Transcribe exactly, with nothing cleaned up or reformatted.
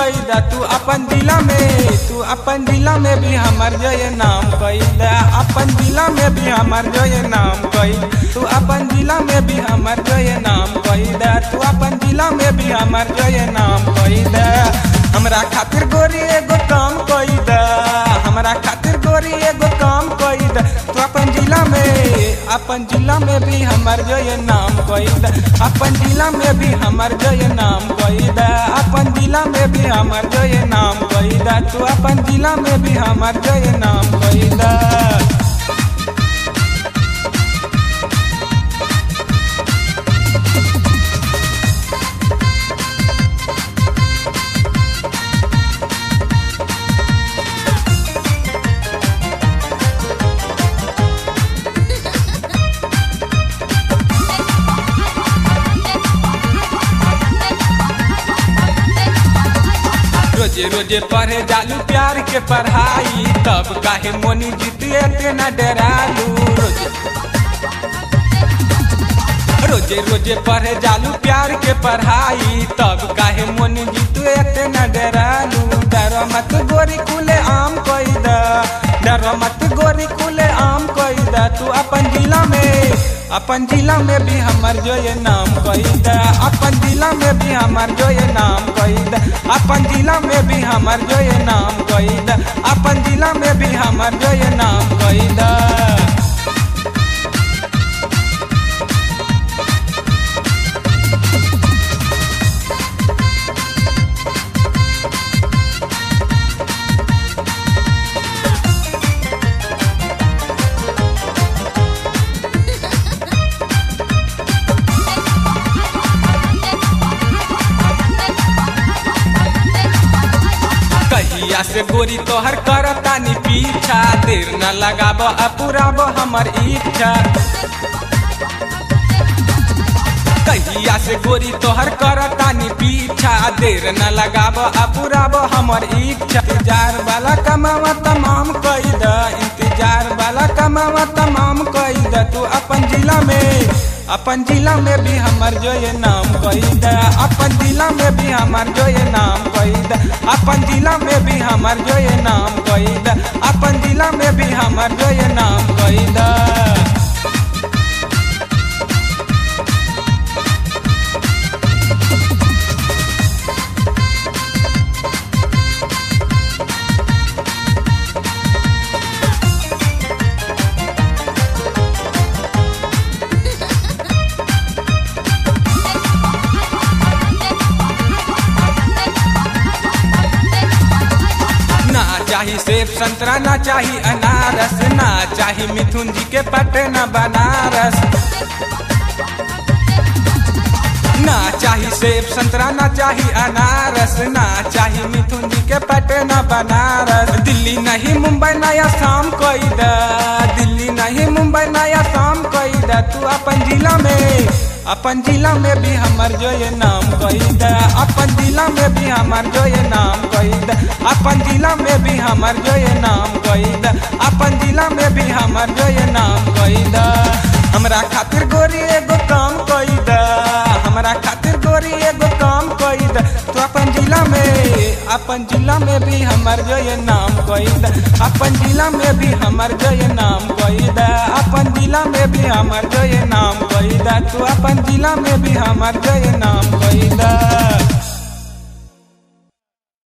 कई दा तू अपन जिला में तू अपन जिला में भी हमार जो ये नाम कई दा अपन जिला में भी हमार जो ये नाम कई तू अपन जिला में भी हमार जो ये नाम कई दा तू अपन जिला में भी हमार जो ये नाम कई दा हमरा खातिर गोरी एगो काम कई दा हमरा खातिर गोरी एगो काम कई दा तू अपन जिला में अपन जिला में भी हमार जो ये नाम कई दा अपन जिला में भी हमार जो ये नाम कई दा अपन जिला में भी हमार जो ये नाम कई दा तू अपन जिला में भी हमार जो ये नाम कई दा। रोजे रोजे पढ़े जालू प्यार के पढ़ाई तब काहे मोनी जीतिए तेना डरालू रोजे रोजे रोजे पढ़े जालू प्यार के पढ़ाई तब काहे मोनी जीतिए तेना डरालू डर मत गोरी कुले आम कोई दा डर मत गोरी कुले आम कोई दा तू अपन जिला में अपन जिला में भी हमार जो ये नाम कई दा अपन जिला में भी हमार जो ये नाम कई दा अपन जिला में भी हमार जो ये नाम कई दा अपन जिला में भी हमार जो ये नाम कई दा। कहिया से गोरी तोहर करतानी पीछा देर न लगाब अपुराब हमर इच्छा कहिया से गोरी तोहर करतानी पीछा देर न लगाब अपुराब हमर इच्छा इंतजार वाला कमावा तमाम कई दा इंतजार वाला कमावा तमाम कई दा तू अपन जिला में अपन जिला में भी हमार जो ये नाम कई दा अपन जिला में भी हमार जो ये नाम कई दा अपन जिला में भी हमार जो ये नाम कई दा अपन जिला में भी हमार जो ये नाम कई दा। चाही सेब संतरा ना चाही अनारस ना चाही मिथुन जी के पटना बनारस ना चाही सेब संतरा ना चाही अनारस ना चाही मिथुन जी के पटना बनारस दिल्ली नहीं मुंबई नया शाम कोई दा दिल्ली नहीं मुंबई नया शाम कोई दा तू अपन जिला में अपन जिला में भी हमार जो ये नाम कई दा अपन जिला में भी हमार जो ये नाम कई दा अपन जिला में भी हमार जो ये नाम कई दा अपन जिला में भी हमार जो ये नाम कई दा हमरा खातिर गोरी एगो काम कई दा हमरा खातिर गोरी एगो काम कई दा तू अपन जिला में अपन जिला में भी हमार जो ये नाम कई दा अपन जिला में भी हमार जो ये नाम कई दा अपन जिला में भी हमार जो ये नाम कई दा तू अपन जिला में भी हमार जो ये नाम कई दा।